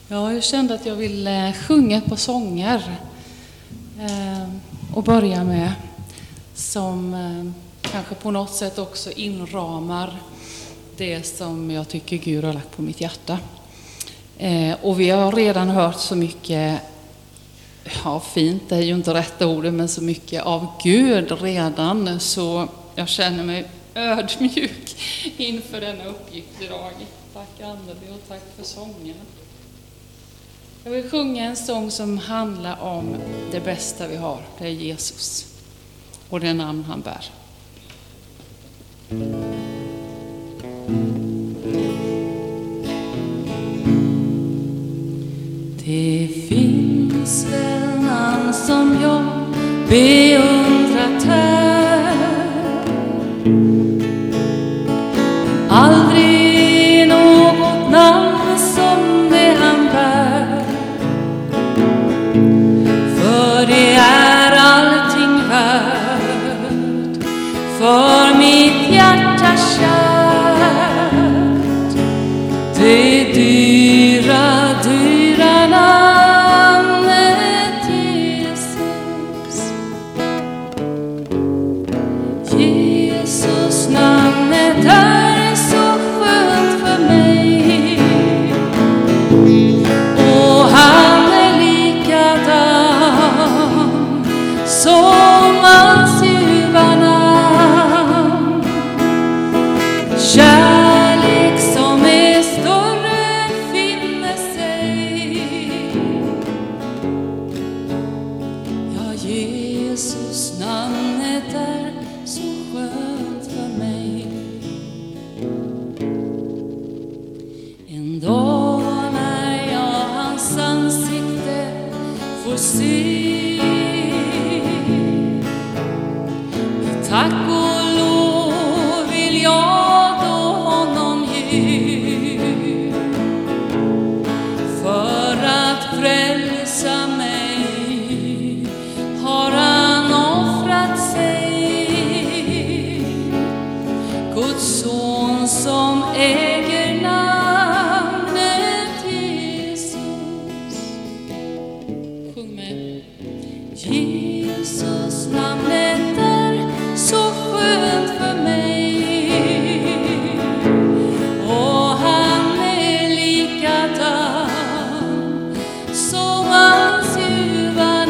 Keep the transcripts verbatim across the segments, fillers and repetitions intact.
Ja, jag kände att jag ville sjunga ett par sånger eh, och börja med som eh, kanske på något sätt också inramar det som jag tycker Gud har lagt på mitt hjärta. Eh, och vi har redan hört så mycket, ja fint det är ju inte rätta ordet, men så mycket av Gud redan, så jag känner mig ödmjuk inför denna uppgift idag. Tack Anneli och tack för sången. Jag vill sjunga en sång som handlar om det bästa vi har, det är Jesus och det namn han bär. Det finns väl namn som jag beundrat här, aldrig något namn som det han bär, för det är allting värt, för mitt hjärta kärt, det dyra, dyra namnet Jesus. Jesus namnet är så skönt för mig, och han är likadan som hans ljuva namn. Kärlek som är större finner sig. Ja, Jesus namnet är så skönt för mig. En dag när jag hans ansikte får se, med tack och lov vill jag då honom ge, för att frälsa mig har han offrat sig. Guds son som äger namnet Jesus. Sjung med. Jesus namnet är så skönt för mig, och han är likadan som hans ljuva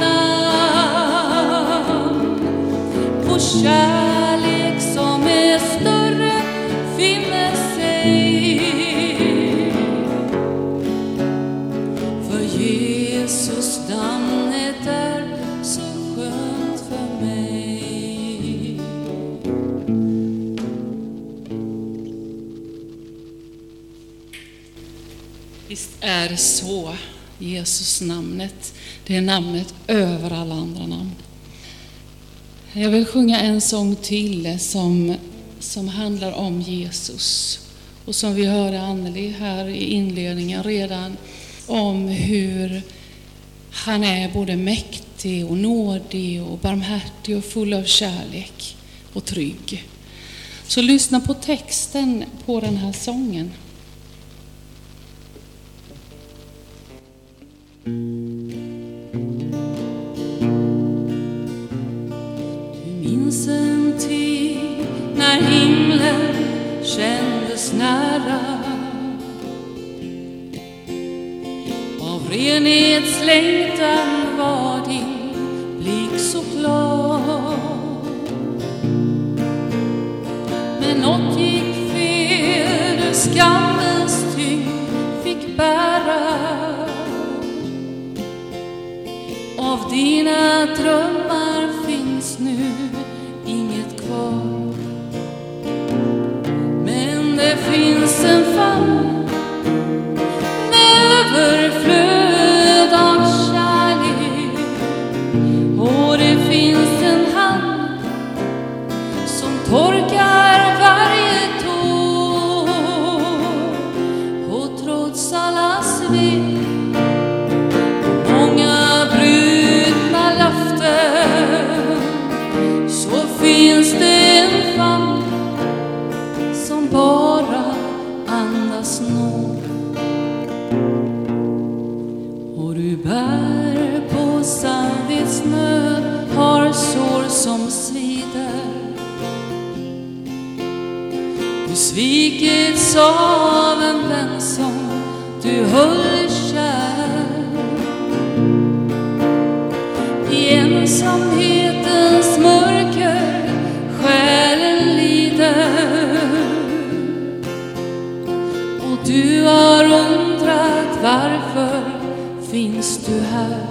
namn. På kärlek som är större finner sig, för Jesus namnet är så skönt för mig. Visst är det så. Jesus namnet, det är namnet över alla andra namn. Jag vill sjunga en sång till som, som handlar om Jesus, och som vi hörde Anneli här i inledningen redan, om hur han är både mäktig och nådig och barmhärtig och full av kärlek och trygg. Så lyssna på texten på den här sången. Du minns en tid när himlen kändes nära, av renhetslängtan var din blick så klar. Men något gick fel, du skammens tyngd fick bära. Av dina drömmar finns nu inget kvar, men det finns en famn med överflöd av kärlek, och det finns en hand som torkar varje tår. Och trots alla svek, många brutna löften, så finns det en famn som bara andas nåd. av en vän som du höll kär. I ensamhetens mörker själen lider, och du har undrat varför finns du här.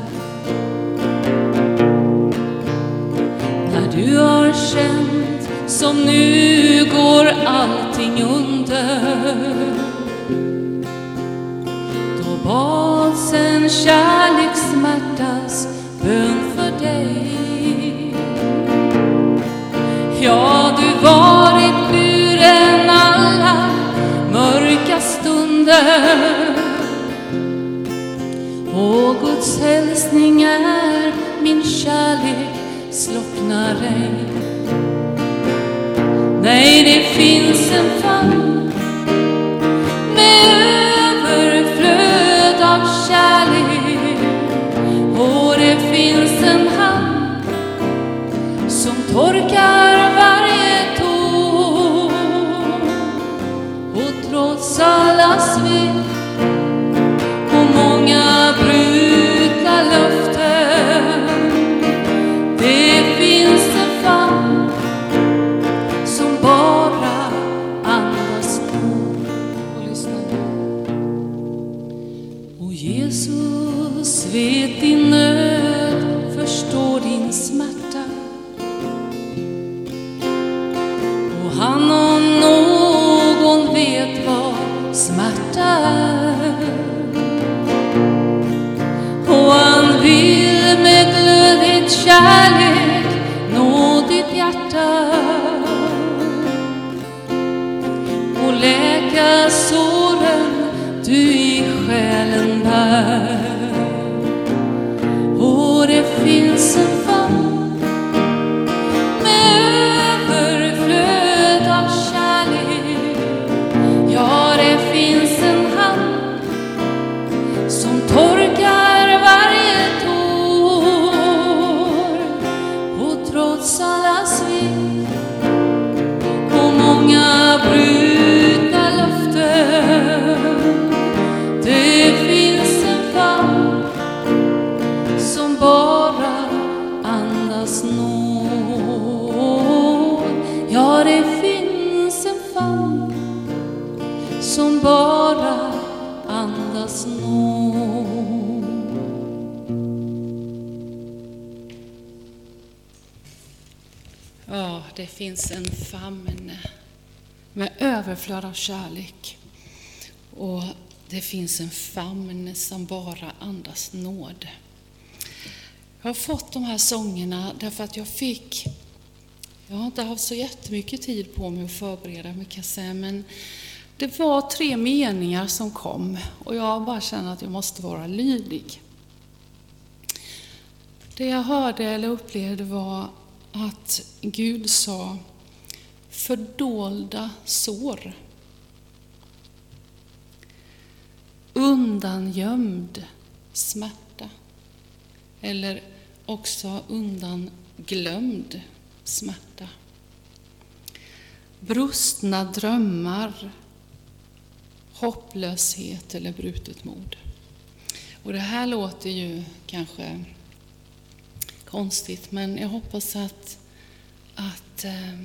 När du har känt som nu går allting under, då bads en kärlekssmärtas bön för dig. Ja, du varit buren alla mörka stunder, och Guds hälsning är min kärlek slocknar ej. Nej, det finns en famn med överflöd av kärlek, och det finns en hand som torkar varje tår. Och trots alla svek och många brutna löften, det finns en famn som bara andas nåd. Och lyssna nu. Och Jesus vet din nöd, förstår din smärta, och han om någon vet vad smärta är. Och han vill med glödhet kärlek nå ditt hjärta och läka såren du i själen bär. Och det finns en famn med överflöd av kärlek. Ja, det finns en hand som torkar varje tår. Och trots alla svek och många brutna löften, det finns en famn som bara andas nåd. Ja, det finns en famn som bara andas nåd. Ja, det finns en famn med överflöd av kärlek, och det finns en famn som bara andas nåd. Jag har fått de här sångerna därför att jag fick, jag har inte haft så jättemycket tid på mig att förbereda mig, kan jag säga, men det var tre meningar som kom och jag bara kände att jag måste vara lydig. Det jag hörde eller upplevde var att Gud sa fördolda sår, undangömd smärta, eller också undanglömd smärta, brustna drömmar, hopplöshet eller brutet mod. Och det här låter ju kanske konstigt, men jag hoppas att att, äh,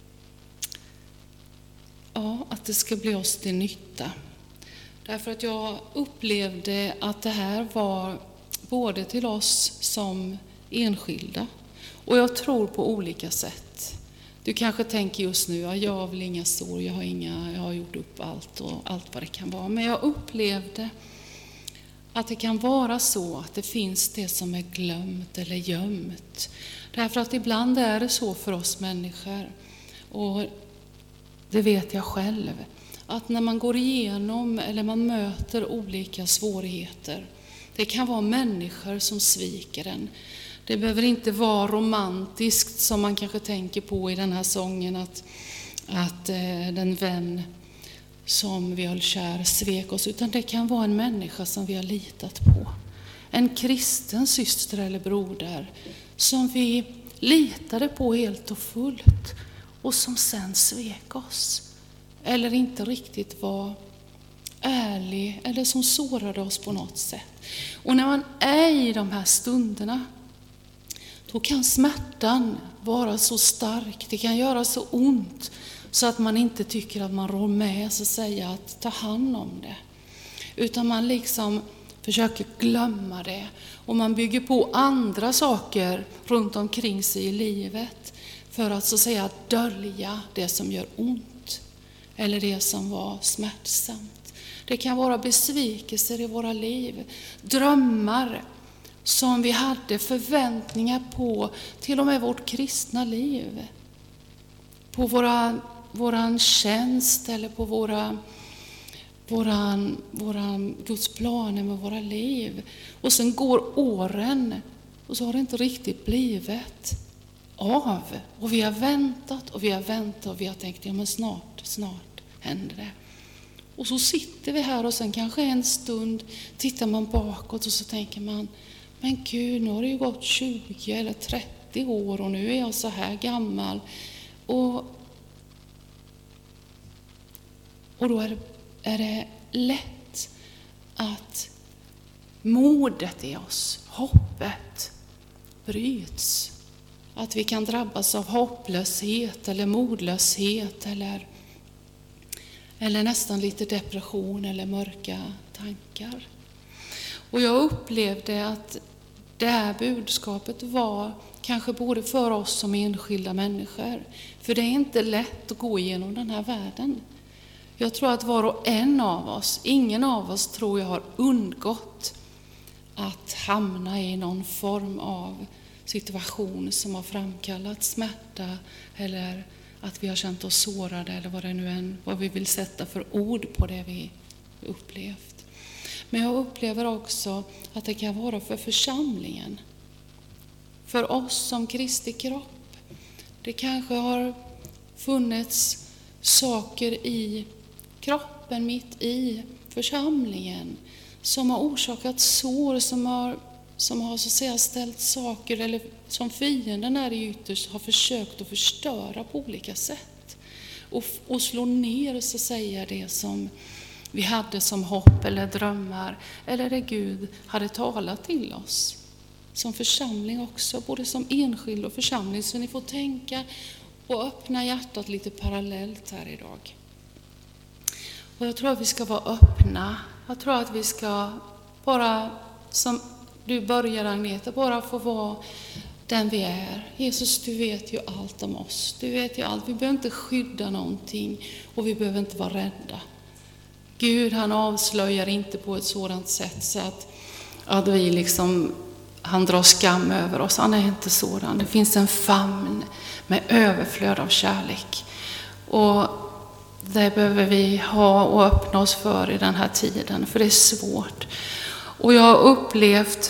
ja, att det ska bli oss till nytta. Därför att jag upplevde att det här var både till oss som enskilda, och jag tror på olika sätt. Du kanske tänker just nu, ja, jag har väl inga sår, jag har, inga, jag har gjort upp allt och allt vad det kan vara. Men jag upplevde att det kan vara så att det finns det som är glömt eller gömt. Därför att ibland är det så för oss människor, och det vet jag själv, att när man går igenom eller man möter olika svårigheter, det kan vara människor som sviker en. Det behöver inte vara romantiskt som man kanske tänker på i den här sången, att, att eh, den vän som vi höll kär svek oss, utan det kan vara en människa som vi har litat på. En kristen syster eller broder som vi litade på helt och fullt och som sen svek oss. eller inte riktigt var ärlig eller som sårade oss på något sätt. Och när man är i de här stunderna, då kan smärtan vara så stark, det kan göra så ont så att man inte tycker att man rår med så att säga att ta hand om det. Utan man liksom försöker glömma det och man bygger på andra saker runt omkring sig i livet för att så att säga dölja det som gör ont eller det som var smärtsamt. Det kan vara besvikelser i våra liv, drömmar som vi hade, förväntningar på, till och med vårt kristna liv. På våra, våran tjänst eller på våra, våran, våran Guds planer med våra liv. Och sen går åren och så har det inte riktigt blivit av. Och vi har väntat och vi har väntat och vi har tänkt, ja men snart, snart händer det. Och så sitter vi här och sen kanske en stund tittar man bakåt och så tänker man, men Gud, nu har det ju gått tjugo eller trettio år och nu är jag så här gammal. Och, och då är det, är det lätt att modet i oss, hoppet, bryts. Att vi kan drabbas av hopplöshet eller modlöshet eller, eller nästan lite depression eller mörka tankar. Och jag upplevde att det här budskapet var kanske både för oss som enskilda människor. För det är inte lätt att gå igenom den här världen. Jag tror att var och en av oss, ingen av oss tror jag har undgått att hamna i någon form av situation som har framkallat smärta eller att vi har känt oss sårade eller vad det nu än, vad vi vill sätta för ord på det vi upplevt. Men jag upplever också att det kan vara för församlingen. För oss som Kristi kropp. Det kanske har funnits saker i kroppen, mitt i församlingen, som har orsakat sår, som har, som har så att säga ställt saker, eller som fienden är i ytterst har försökt att förstöra på olika sätt. Och, och slå ner så att säga det som vi hade som hopp eller drömmar, eller det Gud hade talat till oss. Som församling också, både som enskild och församling. Så ni får tänka och öppna hjärtat lite parallellt här idag. Och jag tror att vi ska vara öppna. Jag tror att vi ska bara, som du börjar Agneta, bara få vara den vi är. Jesus, du vet ju allt om oss. Du vet ju allt. Vi behöver inte skydda någonting och vi behöver inte vara rädda. Gud, han avslöjar inte på ett sådant sätt så att, att vi liksom, han drar skam över oss. Han är inte sådan. Det finns en famn med överflöd av kärlek. Och det behöver vi ha och öppna oss för i den här tiden. För det är svårt. Och jag har upplevt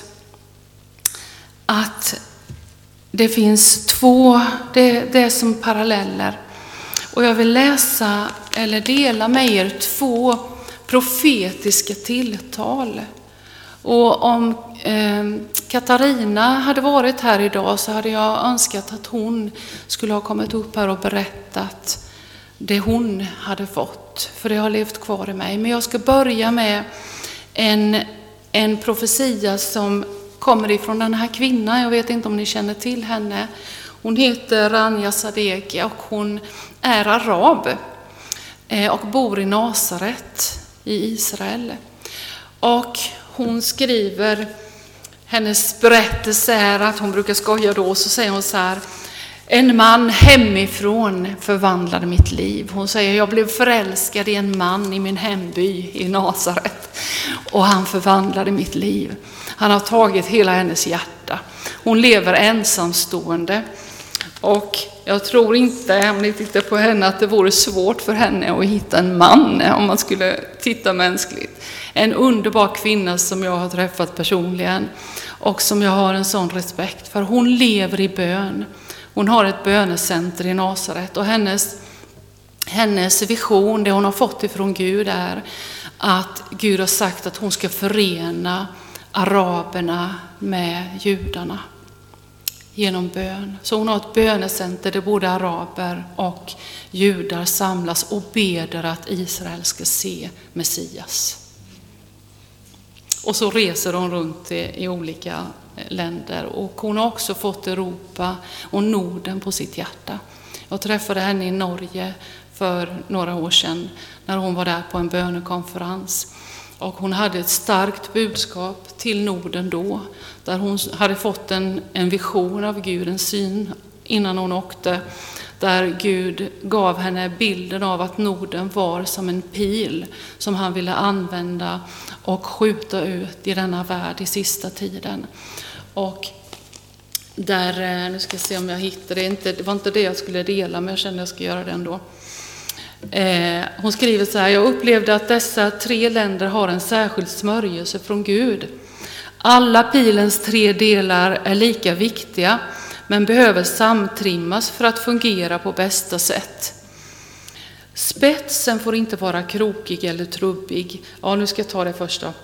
att det finns två, det, det är som paralleller. Och jag vill läsa eller dela med er två profetiska tilltal. Och om eh, Katarina hade varit här idag så hade jag önskat att hon skulle ha kommit upp här och berättat det hon hade fått. För det har levt kvar i mig. Men jag ska börja med en, en profetia som kommer ifrån den här kvinnan. Jag vet inte om ni känner till henne. Hon heter Rania Sadeghi och hon är arab och bor i Nasaret i Israel. Och hon skriver, hennes berättelse är att hon brukar skoja då, så säger hon så här: en man hemifrån förvandlade mitt liv. Hon säger, jag blev förälskad i en man i min hemby i Nasaret och han förvandlade mitt liv. Han har tagit hela hennes hjärta. Hon lever ensamstående. Och jag tror inte, om ni tittar på henne, att det vore svårt för henne att hitta en man om man skulle titta mänskligt. En underbar kvinna som jag har träffat personligen och som jag har en sån respekt för. Hon lever i bön. Hon har ett bönecenter i Nasaret och hennes, hennes vision, det hon har fått ifrån Gud, är att Gud har sagt att hon ska förena araberna med judarna genom bön. Så hon har ett bönecenter där både araber och judar samlas och beder att Israel ska se Messias. Och så reser hon runt i, i olika länder. Och hon har också fått Europa och Norden på sitt hjärta. Jag träffade henne i Norge för några år sedan när hon var där på en bönekonferens. Och hon hade ett starkt budskap till Norden då. Där hon hade fått en, en vision av Gud, en syn innan hon åkte. Där Gud gav henne bilden av att Norden var som en pil som han ville använda och skjuta ut i denna värld i sista tiden. Och där, nu ska jag se om jag hittar det, inte, det var inte det jag skulle dela, men jag kände att jag ska göra det ändå. Eh, hon skriver så här: jag upplevde att dessa tre länder har en särskild smörjelse från Gud. Alla pilens tre delar är lika viktiga, men behöver samtrimmas för att fungera på bästa sätt. Spetsen får inte vara krokig eller trubbig. Ja, nu ska jag ta det först då.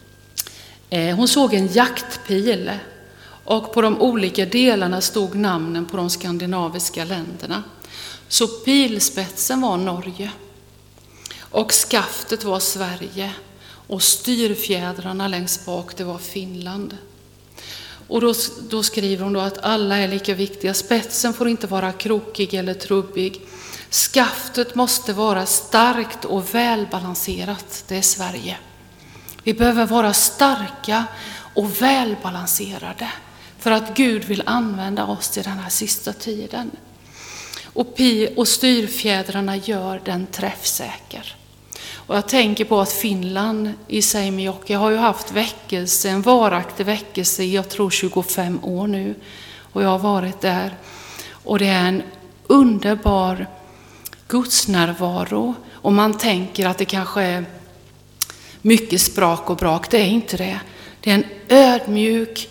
Eh, hon såg en jaktpil och på de olika delarna stod namnen på de skandinaviska länderna. Så pilspetsen var Norge och skaftet var Sverige och styrfjädrarna längst bak det var Finland. Och då, då skriver hon då att alla är lika viktiga. Spetsen får inte vara krokig eller trubbig. Skaftet måste vara starkt och välbalanserat. Det är Sverige. Vi behöver vara starka och välbalanserade för att Gud vill använda oss i den här sista tiden. Och, pi och styrfjädrarna gör den träffsäker. Och jag tänker på att Finland i Seimejoki har ju haft väckelse, en varaktig väckelse i jag tror tjugofem år nu. Och jag har varit där. Och det är en underbar gudsnärvaro. Och man tänker att det kanske är mycket sprak och brak. Det är inte det. Det är en ödmjuk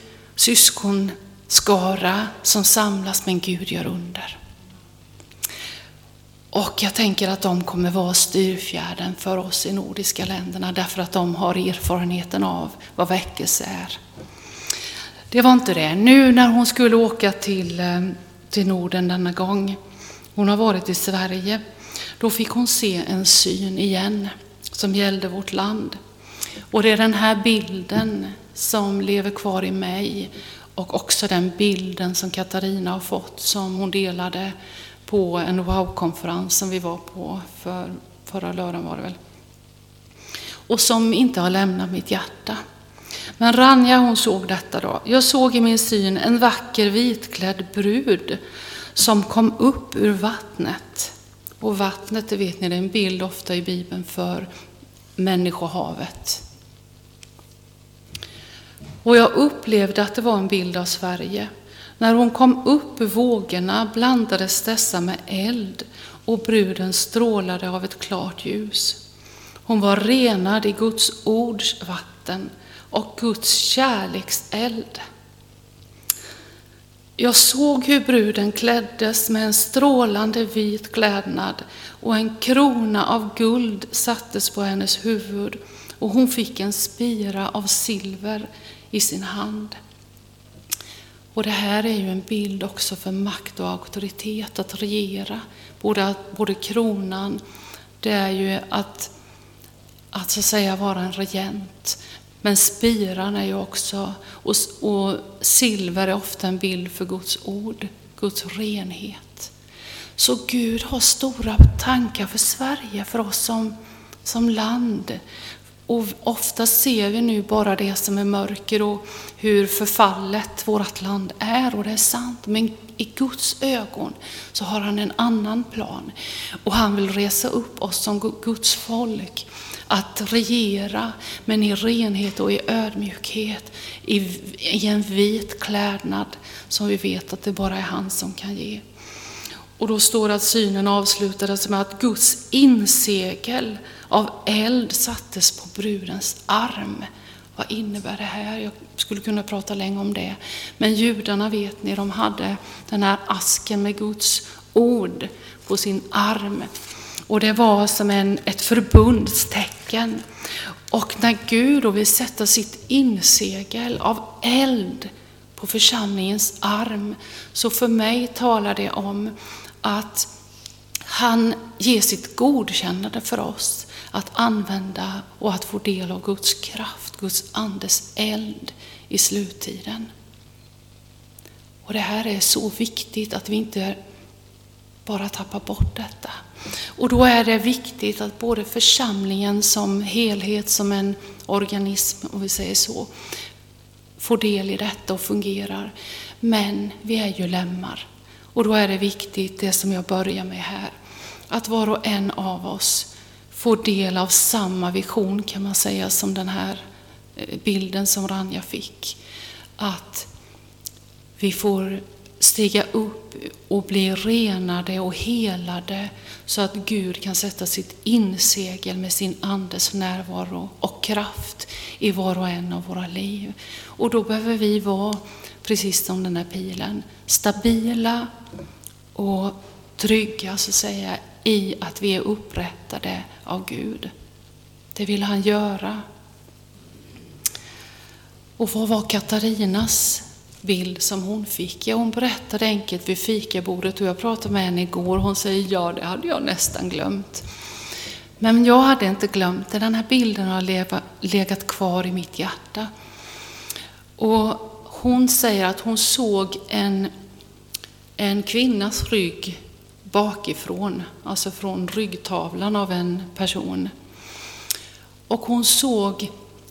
syskonskara som samlas, men Gud gör under. Och jag tänker att de kommer vara styrfjärden för oss i nordiska länderna, därför att de har erfarenheten av vad väckelse är. Det var inte det. Nu när hon skulle åka till, till Norden denna gång, hon har varit i Sverige, då fick hon se en syn igen som gällde vårt land. Och det är den här bilden som lever kvar i mig, och också den bilden som Katarina har fått, som hon delade på en wow-konferens som vi var på för förra lördagen var det väl. Och som inte har lämnat mitt hjärta. Men Ranja, hon såg detta då. Jag såg i min syn en vacker vitklädd brud som kom upp ur vattnet. Och vattnet, det vet ni, det är en bild ofta i Bibeln för människohavet. Och jag upplevde att det var en bild av Sverige. När hon kom upp ur vågorna blandades dessa med eld och bruden strålade av ett klart ljus. Hon var renad i Guds ords vatten och Guds kärlekseld. Jag såg hur bruden kläddes med en strålande vit klädnad och en krona av guld sattes på hennes huvud, och hon fick en spira av silver i sin hand. Och det här är ju en bild också för makt och auktoritet, att regera. Både, både kronan, det är ju att, att så att säga vara en regent. Men spiran är ju också, och, och silver är ofta en bild för Guds ord, Guds renhet. Så Gud har stora tankar för Sverige, för oss som, som land. Och ofta ser vi nu bara det som är mörker och hur förfallet vårt land är, och det är sant. Men i Guds ögon så har han en annan plan, och han vill resa upp oss som Guds folk att regera, men i renhet och i ödmjukhet, i, i en vit klädnad som vi vet att det bara är han som kan ge. Och då står det att synen avslutades med att Guds insegel av eld sattes på brudens arm. Vad innebär det här? Jag skulle kunna prata länge om det. Men judarna, vet ni, de hade den här asken med Guds ord på sin arm. Och det var som en, ett förbundstecken. Och när Gud då vill sätta sitt insegel av eld på församlingens arm. Så för mig talar det om att han ger sitt godkännande för oss att använda och att få del av Guds kraft, Guds andes eld i sluttiden. Och det här är så viktigt att vi inte bara tappar bort detta. Och då är det viktigt att både församlingen som helhet, som en organism, om vi säger så, får del i detta och fungerar. Men vi är ju lemmar. Och då är det viktigt, det som jag börjar med här, att var och en av oss får del av samma vision, kan man säga, som den här bilden som Ranja fick. Att vi får stiga upp och bli renade och helade så att Gud kan sätta sitt insegel med sin andes närvaro och kraft i var och en av våra liv. Och då behöver vi vara, precis som den här pilen, stabila och trygga, så att säga, i att vi är upprättade av Gud. Det vill han göra. Och vad var Katarinas bild som hon fick? Ja, hon berättade enkelt vid fikabordet, och jag pratade med henne igår. Hon säger, ja, det hade jag nästan glömt. Men jag hade inte glömt det. Den här bilden har leva, legat kvar i mitt hjärta. Och hon säger att hon såg en, en kvinnas rygg bakifrån, alltså från ryggtavlan av en person. Och hon såg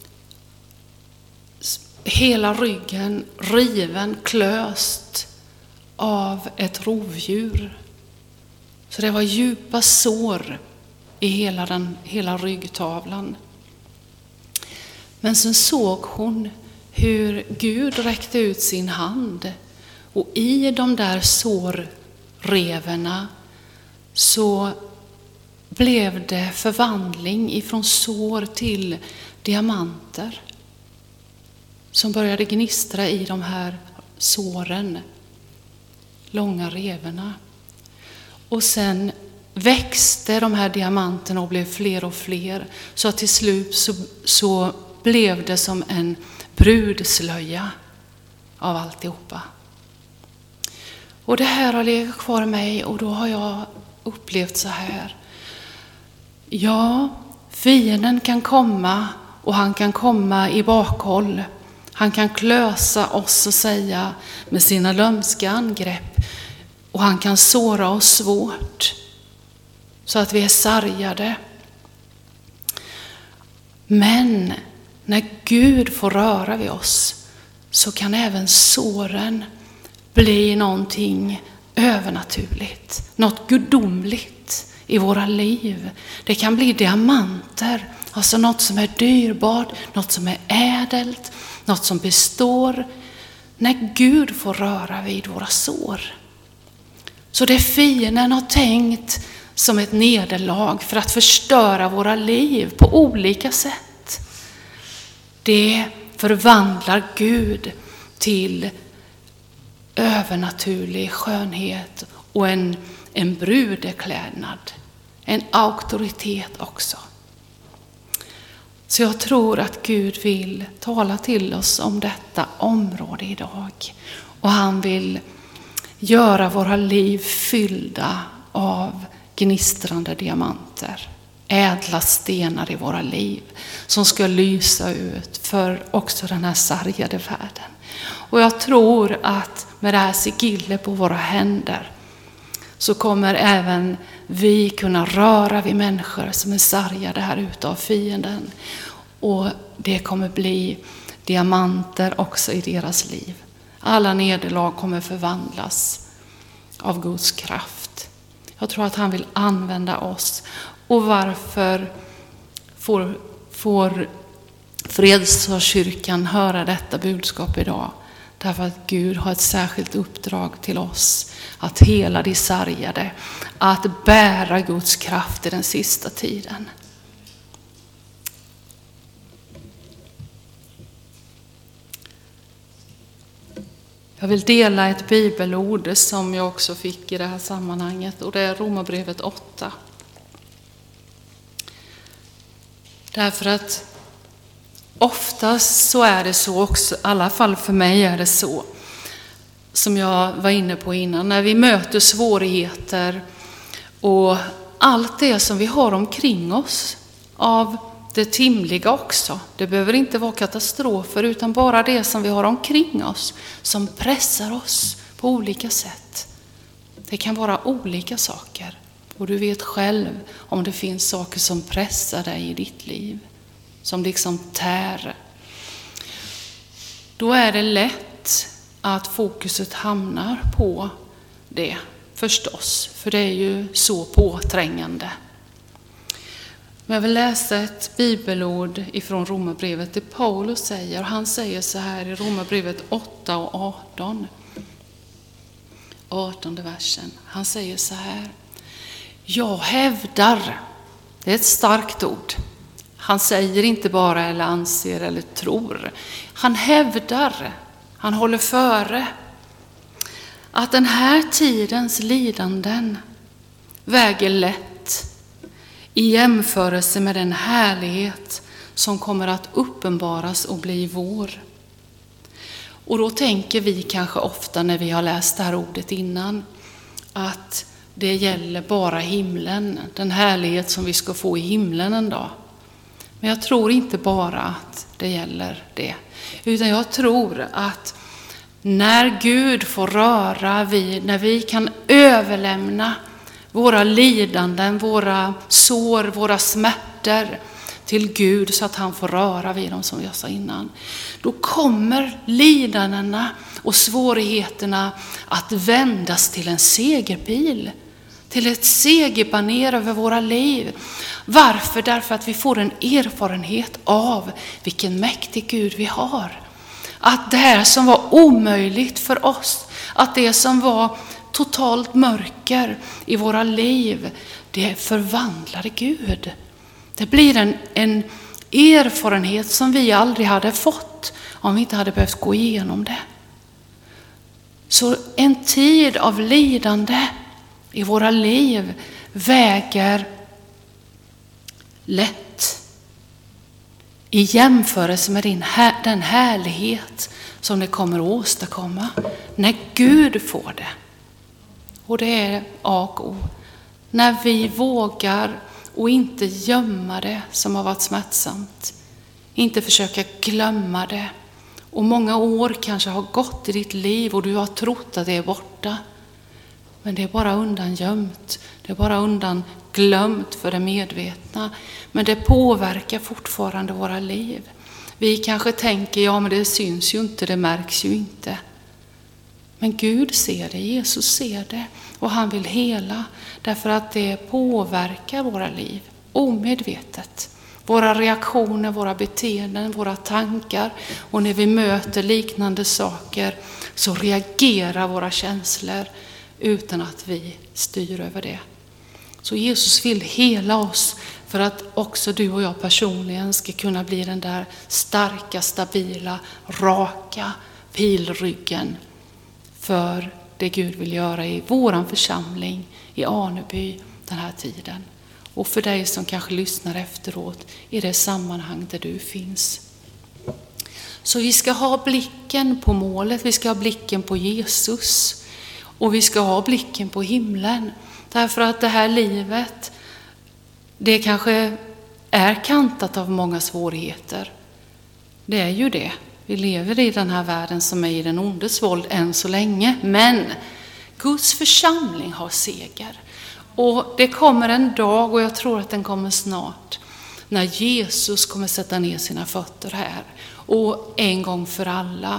hela ryggen riven, klöst av ett rovdjur. Så det var djupa sår i hela, den, hela ryggtavlan. Men sen såg hon hur Gud räckte ut sin hand, och i de där sårrevorna så blev det förvandling ifrån sår till diamanter som började gnistra i de här såren, långa revorna. Och sen växte de här diamanterna och blev fler och fler, så att till slut så, så blev det som en brudslöja av alltihopa. Och det här har legat kvar i mig, och då har jag upplevt så här. Ja, fienden kan komma, och han kan komma i bakhåll. Han kan klösa oss och säga med sina lömska angrepp, och han kan såra oss svårt så att vi är sargade. Men när Gud får röra vid oss så kan även såren bli någonting övernaturligt, något gudomligt i våra liv. Det kan bli diamanter, alltså något som är dyrbart, något som är ädelt, något som består, när Gud får röra vid våra sår. Så det fienden har tänkt som ett nederlag för att förstöra våra liv på olika sätt, det förvandlar Gud till övernaturlig skönhet och en, en brudeklädnad, en auktoritet också. Så jag tror att Gud vill tala till oss om detta område idag. Och han vill göra våra liv fyllda av gnistrande diamanter, ädla stenar i våra liv som ska lysa ut för också den här sargade världen. Och jag tror att med det här sigillet på våra händer så kommer även vi kunna röra vid människor som är sargade här ute av fienden. Och det kommer bli diamanter också i deras liv. Alla nederlag kommer förvandlas av Guds kraft. Jag tror att han vill använda oss. Och varför får, får Fredskyrkan höra detta budskap idag? Därför att Gud har ett särskilt uppdrag till oss att hela de sargade, att bära Guds kraft i den sista tiden. Jag vill dela ett bibelord som jag också fick i det här sammanhanget, och det är Romarbrevet åtta. Därför att oftast så är det så också, i alla fall för mig är det så, som jag var inne på innan, när vi möter svårigheter och allt det som vi har omkring oss av det timliga också. Det behöver inte vara katastrofer utan bara det som vi har omkring oss som pressar oss på olika sätt. Det kan vara olika saker och du vet själv om det finns saker som pressar dig i ditt liv, som liksom tär. Då är det lätt att fokuset hamnar på det förstås, för det är ju så påträngande. Men jag vill läsa ett bibelord ifrån Romarbrevet. Det Paulus säger, han säger så här i Romarbrevet åtta och arton. artonde versen. Han säger så här: jag hävdar, det är ett starkt ord. Han säger inte bara eller anser eller tror. Han hävdar, han håller före att den här tidens lidanden väger lätt i jämförelse med den härlighet som kommer att uppenbaras och bli vår. Och då tänker vi kanske ofta när vi har läst det här ordet innan att det gäller bara himlen, den härlighet som vi ska få i himlen en dag. Men jag tror inte bara att det gäller det, utan jag tror att när Gud får röra vid, när vi kan överlämna våra lidanden, våra sår, våra smärtor till Gud så att han får röra vid dem som jag sa innan. Då kommer lidandena och svårigheterna att vändas till en segerpil, till ett segerbaner över våra liv. Varför? Därför att vi får en erfarenhet av vilken mäktig Gud vi har. Att det här som var omöjligt för oss, att det som var totalt mörker i våra liv, det förvandlade Gud. Det blir en, en erfarenhet som vi aldrig hade fått om vi inte hade behövt gå igenom det. Så en tid av lidande i våra liv väger lätt i jämförelse med din, den härlighet som det kommer att åstadkomma när Gud får det. Och det är A och O. När vi vågar och inte gömma det som har varit smärtsamt. Inte försöka glömma det. Och många år kanske har gått i ditt liv och du har trott att det är borta. Men det är bara undangömt. Det är bara undan glömt för det medvetna. Men det påverkar fortfarande våra liv. Vi kanske tänker, ja men det syns ju inte, det märks ju inte. Men Gud ser det, Jesus ser det. Och han vill hela. Därför att det påverkar våra liv omedvetet. Våra reaktioner, våra beteenden, våra tankar. Och när vi möter liknande saker så reagerar våra känslor utan att vi styr över det. Så Jesus vill hela oss för att också du och jag personligen ska kunna bli den där starka, stabila, raka pilryggen för det Gud vill göra i våran församling i Aneby den här tiden. Och för dig som kanske lyssnar efteråt i det sammanhang där du finns. Så vi ska ha blicken på målet, vi ska ha blicken på Jesus. Och vi ska ha blicken på himlen. Därför att det här livet, det kanske är kantat av många svårigheter. Det är ju det. Vi lever i den här världen som är i den ondes våld än så länge. Men Guds församling har seger. Och det kommer en dag, och jag tror att den kommer snart, när Jesus kommer sätta ner sina fötter här. Och en gång för alla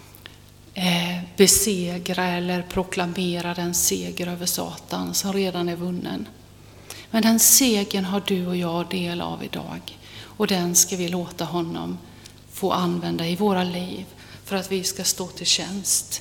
eh, besegra eller proklamera den seger över Satan som redan är vunnen. Men den segern har du och jag del av idag. Och den ska vi låta honom få använda i våra liv för att vi ska stå till tjänst.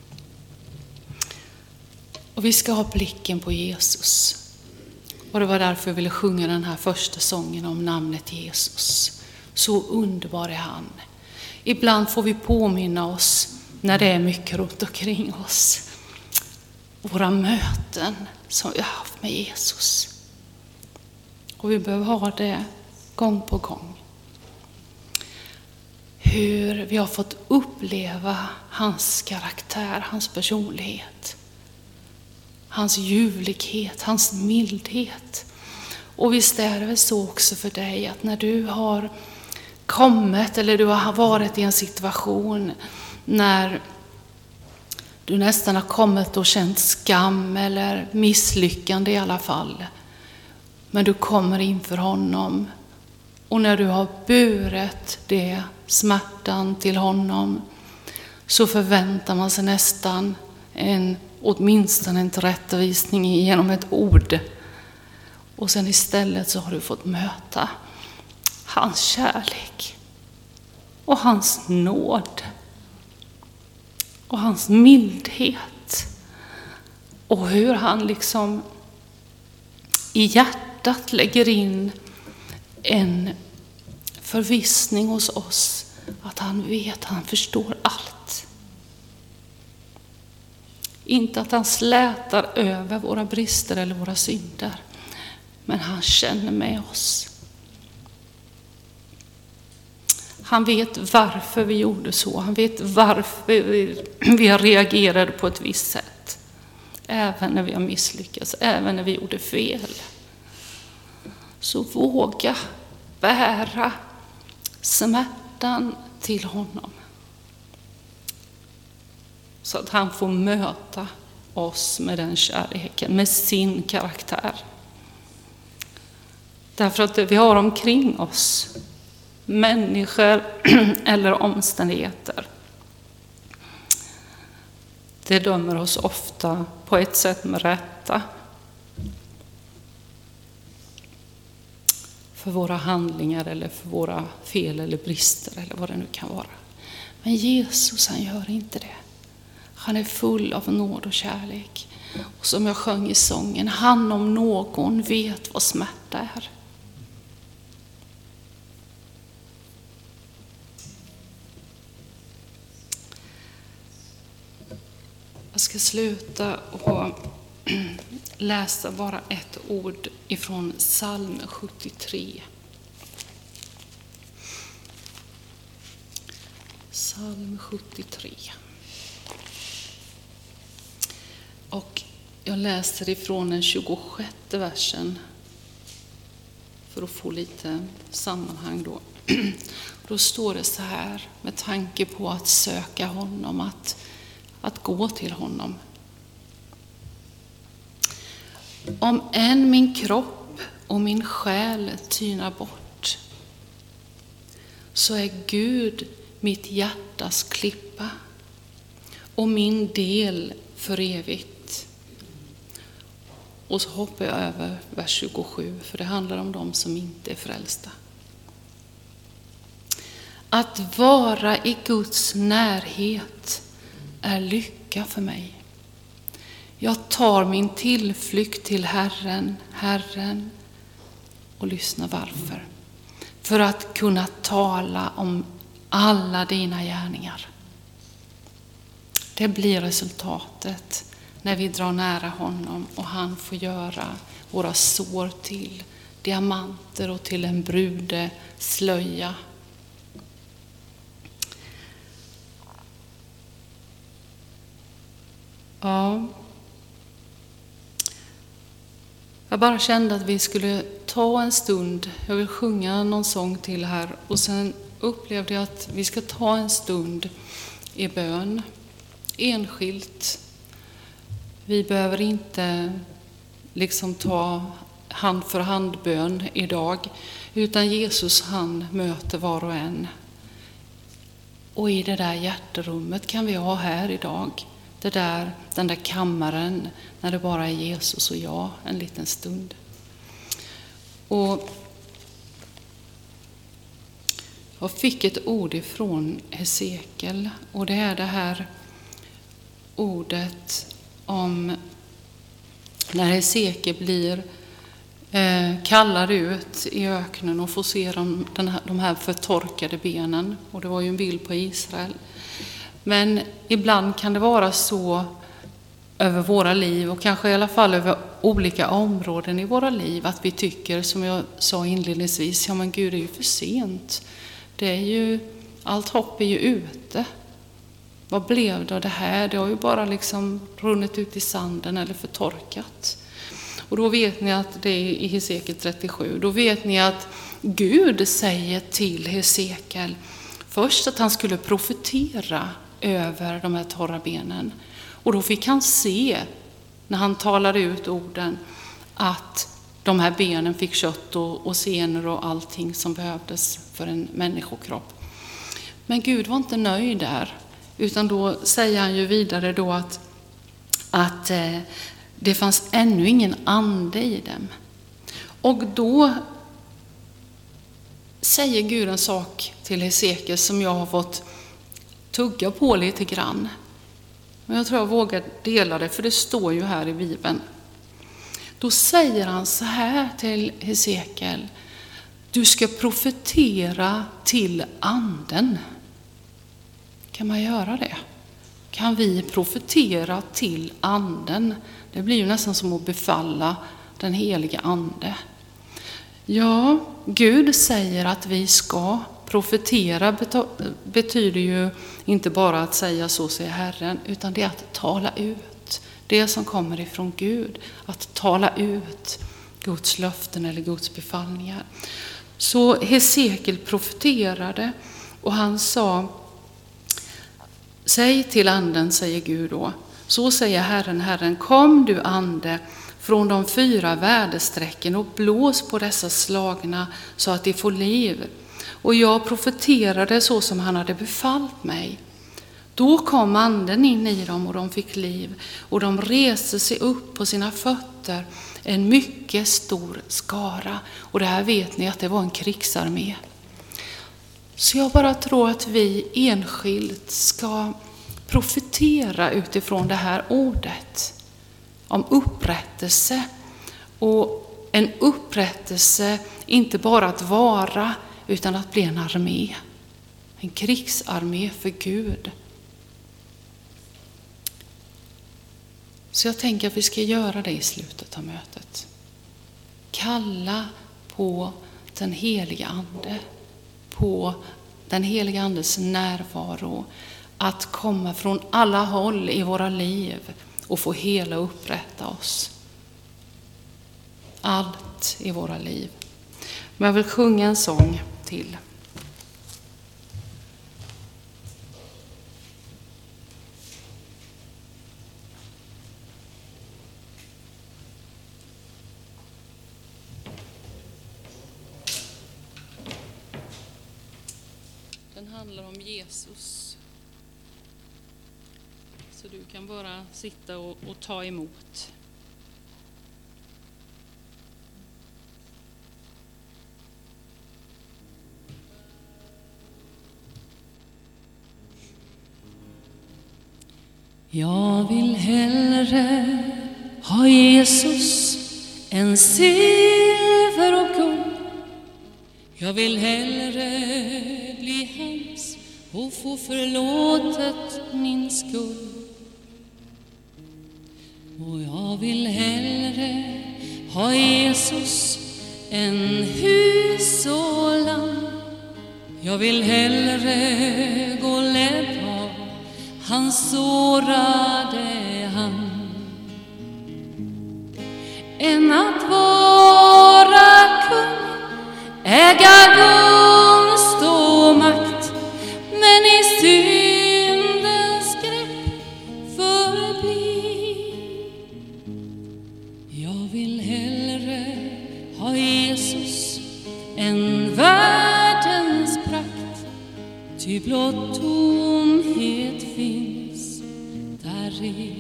Och vi ska ha blicken på Jesus. Och det var därför jag ville sjunga den här första sången om namnet Jesus. Så underbar är han. Ibland får vi påminna oss när det är mycket runt omkring oss. Våra möten som vi har haft med Jesus. Och vi behöver ha det gång på gång. hur vi har fått uppleva hans karaktär, hans personlighet, hans ljuvlighet, hans mildhet. Och visst är det väl så också för dig att när du har kommit eller du har varit i en situation när du nästan har kommit och känt skam eller misslyckande i alla fall. Men du kommer inför honom. Och när du har burit det, smärtan till honom, så förväntar man sig nästan en, åtminstone en tillrättavisning genom ett ord. Och sen istället så har du fått möta hans kärlek och hans nåd och hans mildhet. Och hur han liksom i hjärtat lägger in en förvissning hos oss att han vet, han förstår allt. Inte att han slätar över våra brister eller våra synder, men han känner med oss. Han vet varför vi gjorde så. Han vet varför vi, vi reagerade på ett visst sätt. Även när vi har misslyckats, även när vi gjorde fel. Så våga bära smärtan till honom. Så att han får möta oss med den kärleken, med sin karaktär. Därför att vi har omkring oss människor eller omständigheter. Det dömer oss ofta på ett sätt med rätta för våra handlingar eller för våra fel eller brister eller vad det nu kan vara. Men Jesus, han gör inte det. Han är full av nåd och kärlek. Och som jag sjöng i sången, han om någon vet vad smärta är. Jag ska sluta och läsa bara ett ord ifrån psalm sjuttiotre. Psalm sjuttiotre. Och jag läser ifrån den tjugosjätte versen för att få lite sammanhang då. Då står det så här, med tanke på att söka honom, att Att gå till honom. Om än min kropp och min själ tynar bort, så är Gud mitt hjärtas klippa och min del för evigt. Och så hoppar jag över vers tjugosju, för det handlar om de som inte är frälsta. Att vara i Guds närhet är lycka för mig. Jag tar min tillflykt till Herren, Herren, och lyssna varför. För att kunna tala om alla dina gärningar. Det blir resultatet när vi drar nära honom och han får göra våra sår till diamanter och till en brude slöja. Ja. Jag bara kände att vi skulle ta en stund. Jag vill sjunga någon sång till här. Och sen upplevde jag att vi ska ta en stund i bön. Enskilt. Vi behöver inte liksom ta hand för handbön idag. Utan Jesus, han möter var och en. Och i det där hjärterummet kan vi ha här idag. Det där, den där kammaren när det bara är Jesus och jag en liten stund. Och jag fick ett ord ifrån Hesekiel, och det är det här ordet om när Hesekiel blir eh, kallad ut i öknen och får se de, den här, de här förtorkade benen. Och det var ju en bild på Israel. Men ibland kan det vara så över våra liv, och kanske i alla fall över olika områden i våra liv, att vi tycker, som jag sa inledningsvis, ja men Gud, det är ju för sent. Det är ju allt hopp är ju ute. Vad blev det av det här? Det har ju bara liksom runnit ut i sanden eller förtorkat. Och då vet ni att det är i Hesekiel trettiosju. Då vet ni att Gud säger till Hesekiel först att han skulle profetera över de här torra benen. Och då fick han se, när han talade ut orden, att de här benen fick kött och, och senor och allting som behövdes för en människokropp. Men Gud var inte nöjd där. Utan då säger han ju vidare då att, att eh, det fanns ännu ingen ande i dem. Och då säger Gud en sak till Hesekiel som jag har fått tugga på lite grann. Men jag tror jag vågar dela det, för det står ju här i Bibeln. Då säger han så här till Hesekiel: du ska profetera till anden. Kan man göra det? Kan vi profetera till anden? Det blir ju nästan som att befalla den heliga ande. Ja, Gud säger att vi ska profetera. Betyder ju inte bara att säga så säger Herren, utan det är att tala ut. Det som kommer ifrån Gud, att tala ut Guds löften eller Guds befallningar. Så Hesekiel profeterade och han sa: säg till anden, säger Gud då. Så säger Herren, Herren, kom du ande från de fyra väderstrecken och blås på dessa slagna så att de får liv. Och jag profeterade så som han hade befallt mig. Då kom anden in i dem och de fick liv, och de reste sig upp på sina fötter, en mycket stor skara. Och det här vet ni att det var en krigsarmé. Så jag bara tror att vi enskilt ska profetera utifrån det här ordet om upprättelse. Och en upprättelse, inte bara att vara, utan att bli en armé. En krigsarmé för Gud. Så jag tänker att vi ska göra det i slutet av mötet. Kalla på den heliga ande. På den heliga andes närvaro. Att komma från alla håll i våra liv och få hela och upprätta oss. Allt i våra liv. Men jag vill sjunga en sång till. Den handlar om Jesus. Så du kan bara sitta och, och ta emot. Jag vill hellre ha Jesus än silver och guld. Jag vill hellre bli hans och få förlåtet min skuld. Och jag vill hellre ha Jesus än hus och land. Jag vill hellre gå ledd av hans sårade hand än att vara kung, äga gunst och makt, men i syndens grepp förbli. Jag vill hellre ha Jesus än världens prakt, ty blott tomhet finns där i.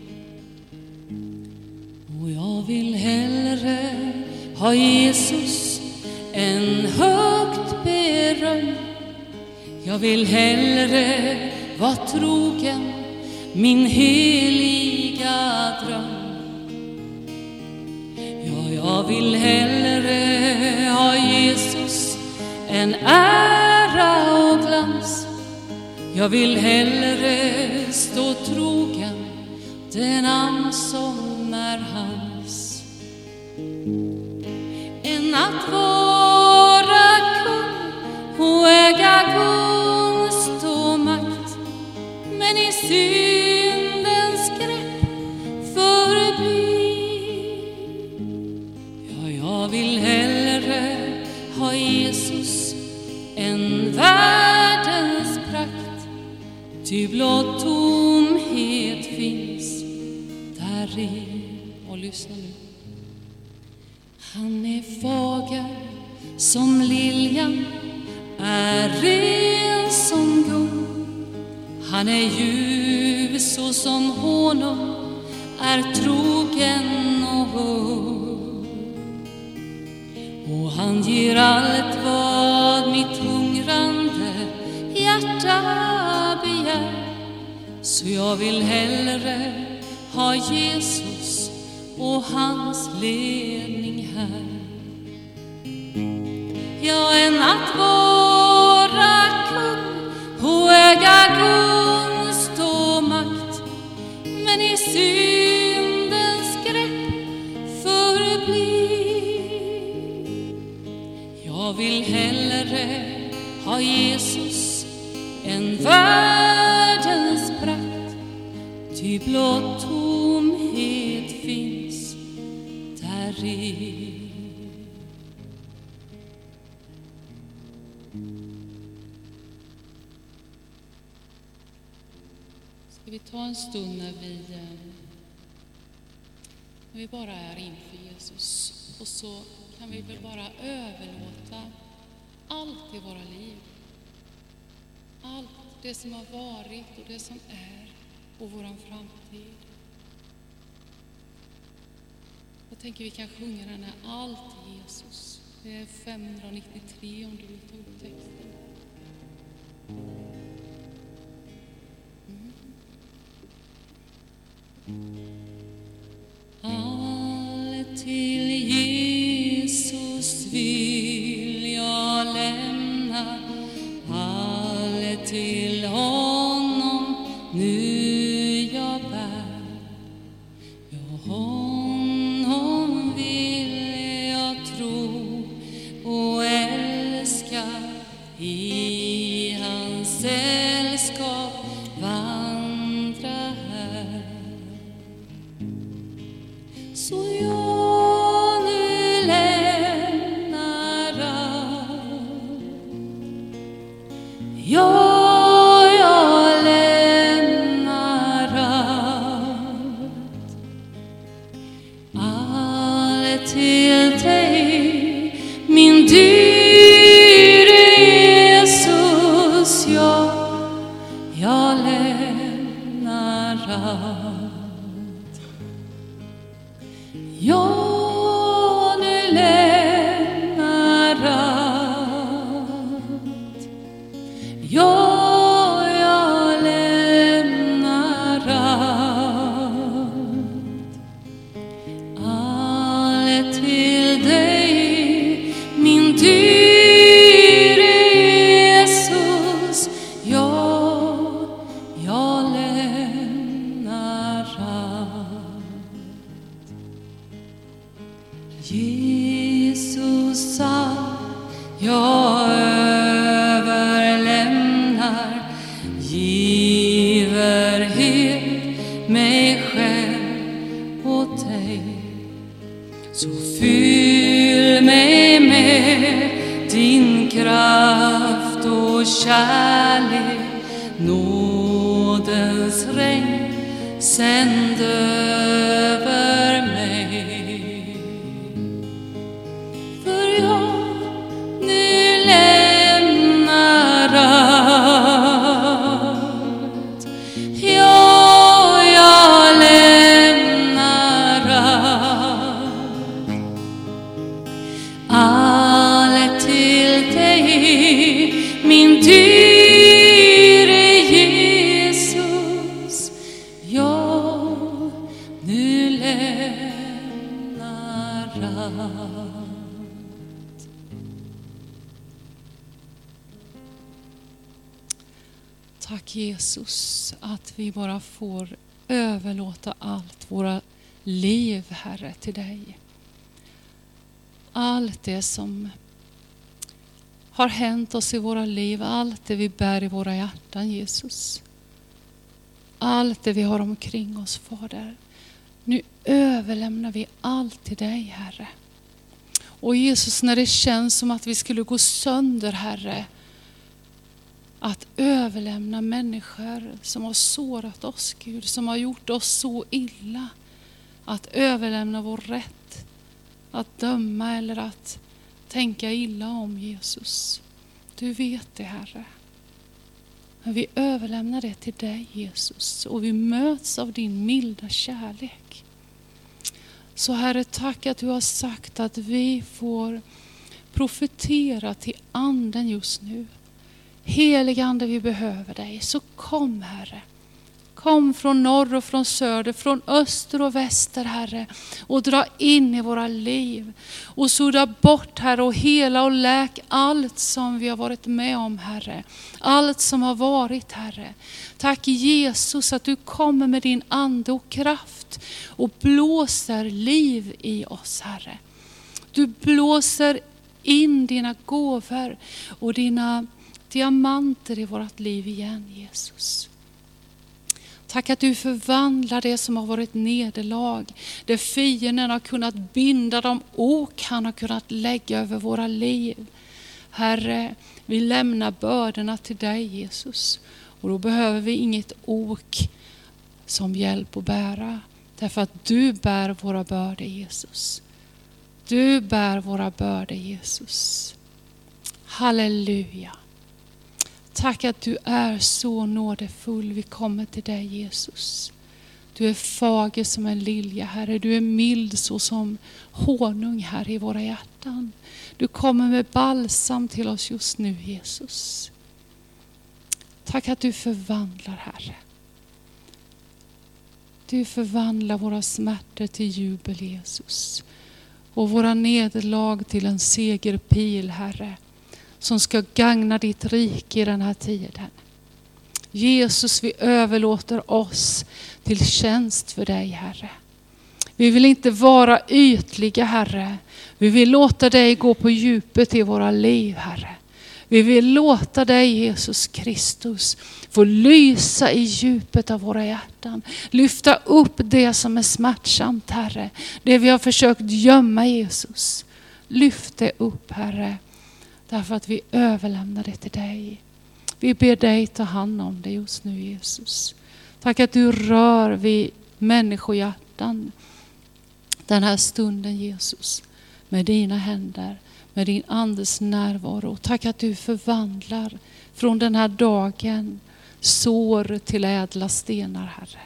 Och jag vill hellre ha Jesus än högt beröm. Jag vill hellre vara trogen min heliga dröm. Ja, jag vill hellre ha Jesus än ära och glans. Jag vill hellre stå trogen den namn som är hans, än att vara kung och äga gunst i syndens grepp förbi. Ja, jag vill hellre ha Jesus än världens prakt, ty blott tomhet finns där i. Och lyssna nu. Han är fager som liljan, är ren som guld. Han är ljus så som honung, är trogen och hugg. Och han ger allt vad mitt hungrande hjärta begär. Så jag vill hellre ha Jesus och hans ledning här. Ja, än att vara kung och äga gunst och makt, men i syndens grepp förbli. Jag vill hellre ha Jesus än världens prakt, ty blott tomhet finns där i. Ska vi ta en stund när vi, när vi bara är inför Jesus, och så kan vi väl bara överlåta allt i våra liv. Allt det som har varit och det som är och våran framtid. Jag tänker vi kan sjunga den här Allt Jesus. Det är femhundranittiotre om du vill ta upp texten. Allt till Jesus vill jag lämna, allt till honom nu jag bär. Ja, honom vill jag tro och älska, i hans sällskap vandra här. Så jag nu lämnar allt. Ja, jag lämnar allt. Allt till dig, min dyre Jesus. Ja, jag lämnar allt. Jag nu lämnar allt. Ja, jag lämnar allt. Allt till dig, min dyre Jesus. Ja, jag lämnar allt. Jesus sa, jag överlämnar, giver helt mig själv åt dig. Så fyll mig med din kraft och kärlek, nådens regn sänd över mig. För jag nu lämnar allt. Ja, jag lämnar allt. Allt till dig, min dyre Jesus. Ja, nu lämnar allt. Tack Jesus att vi bara får överlåta allt, våra liv, Herre, till dig. Allt det som har hänt oss i våra liv, allt det vi bär i våra hjärtan, Jesus. allt det vi har omkring oss, Fader. Nu överlämnar vi allt till dig, Herre. Och Jesus, när det känns som att vi skulle gå sönder, Herre, att överlämna människor som har sårat oss, Gud, som har gjort oss så illa. Att överlämna vår rätt att döma eller att tänka illa om, Jesus. Du vet det, Herre. Men vi överlämnar det till dig, Jesus, och vi möts av din milda kärlek. Så Herre, tack att du har sagt att vi får profetera till anden just nu. Heliga Ande, vi behöver dig. Så kom, Herre. Kom från norr och från söder, från öster och väster, Herre. Och dra in i våra liv. Och sudda bort, Herre, och hela och läk allt som vi har varit med om, Herre. Allt som har varit, Herre. Tack Jesus att du kommer med din ande och kraft. Och blåser liv i oss, Herre. Du blåser in dina gåvor och dina diamanter i vårt liv igen, Jesus. Tack att du förvandlar det som har varit nederlag. Där fienden har kunnat binda dem och han har kunnat lägga över våra liv. Herre, vi lämnar bördorna till dig, Jesus. Och då behöver vi inget ok som hjälp att bära. Därför att du bär våra bördor, Jesus. Du bär våra bördor, Jesus. Halleluja. Tack att du är så nådefull. Vi kommer till dig, Jesus. Du är fager som en lilja, Herre. Du är mild så som honung, Herre, i våra hjärtan. Du kommer med balsam till oss just nu, Jesus. Tack att du förvandlar, Herre. Du förvandlar våra smärtor till jubel, Jesus. Och våra nederlag till en segerpil, Herre. Som ska gagna ditt rike i den här tiden. Jesus, vi överlåter oss till tjänst för dig, Herre. Vi vill inte vara ytliga, Herre. Vi vill låta dig gå på djupet i våra liv, Herre. Vi vill låta dig, Jesus Kristus, få lysa i djupet av våra hjärtan. Lyfta upp det som är smärtsamt, Herre. Det vi har försökt gömma, Jesus. Lyft det upp, Herre. Därför att vi överlämnar det till dig. Vi ber dig ta hand om det just nu, Jesus. Tack att du rör vid människohjärtan den här stunden, Jesus. Med dina händer, med din andes närvaro. Tack att du förvandlar från den här dagen sår till ädla stenar, Herre.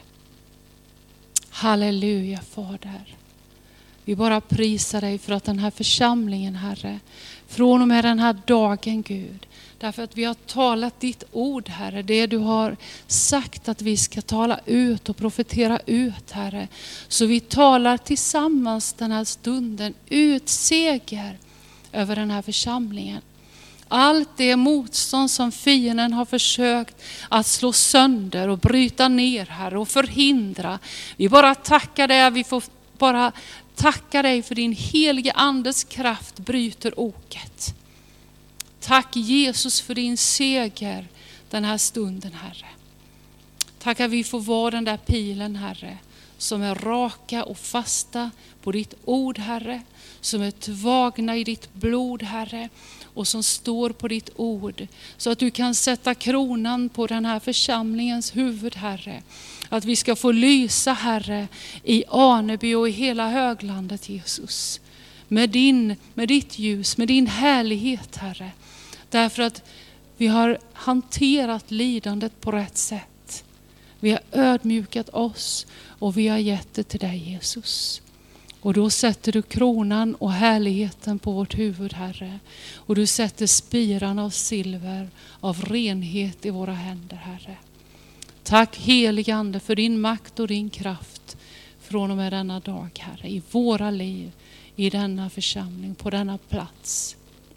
Halleluja, Fader. Vi bara prisar dig för att den här församlingen, Herre, från och med den här dagen, Gud, därför att vi har talat ditt ord, Herre, det du har sagt att vi ska tala ut och profetera ut, Herre. Så vi talar tillsammans den här stunden ut seger över den här församlingen. Allt det motstånd som fienden har försökt att slå sönder och bryta ner, Herre, och förhindra. Vi bara tackar dig, vi får bara tacka dig för din heliga andes kraft bryter oket. Tack Jesus för din seger den här stunden, Herre. Tack att vi får vara den där pilen, Herre, som är raka och fasta på ditt ord, Herre. Som är tvagna i ditt blod, Herre. Och som står på ditt ord. Så att du kan sätta kronan på den här församlingens huvud, Herre. Att vi ska få lysa, Herre, i Aneby och i hela höglandet, Jesus. Med, din, med ditt ljus, med din härlighet, Herre. Därför att vi har hanterat lidandet på rätt sätt. Vi har ödmjukat oss och vi har gett det till dig, Jesus. Och då sätter du kronan och härligheten på vårt huvud, Herre. Och du sätter spirarna av silver, av renhet i våra händer, Herre. Tack helige Ande för din makt och din kraft från och med denna dag, Herre. I våra liv, i denna församling, på denna plats.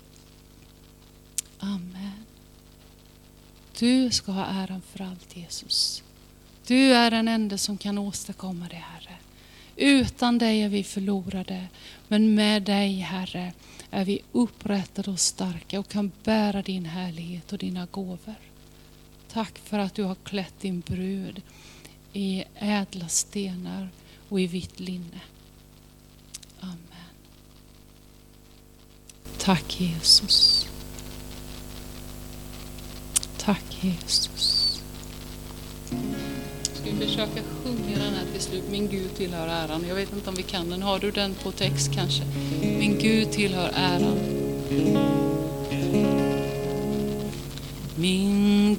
Amen. Du ska ha äran för allt, Jesus. Du är den enda som kan åstadkomma det, Herre. Utan dig är vi förlorade, men med dig, Herre, är vi upprättade och starka och kan bära din härlighet och dina gåvor. Tack för att du har klätt din brud i ädla stenar och i vitt linne. Amen. Tack Jesus. Tack Jesus. Ska vi försöka sjunga den här till slut? Min Gud tillhör äran. Jag vet inte om vi kan den. Har du den på text kanske? Min Gud tillhör äran. Min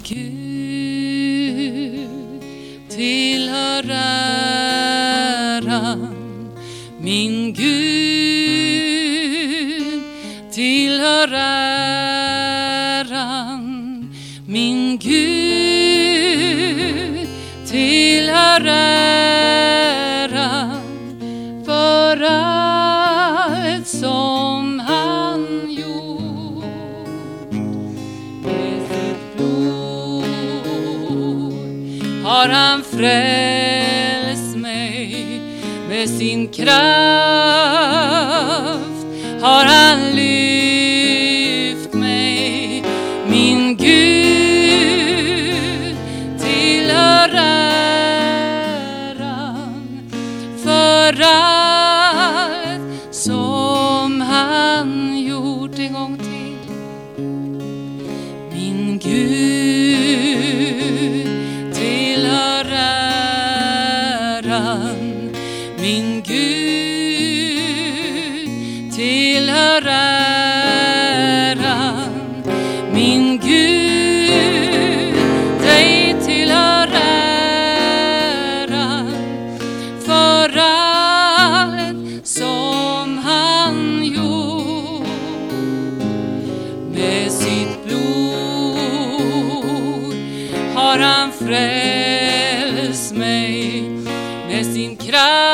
Gud tillhör äran. Min Gud tillhör äran. Min Gud tillhör äran för allt som han gjort. Med sitt blod har han frälst mig. Med sin kraft har han lyft mig. Min Gud tillhör äran för allt som han gjort. En gång till. Min Gud tillhör äran. Min Gud tillhör äran. Min Gud, dig tillhör äran för allt som han gjort. Med sitt blod har han frälst mig. Med sin kraft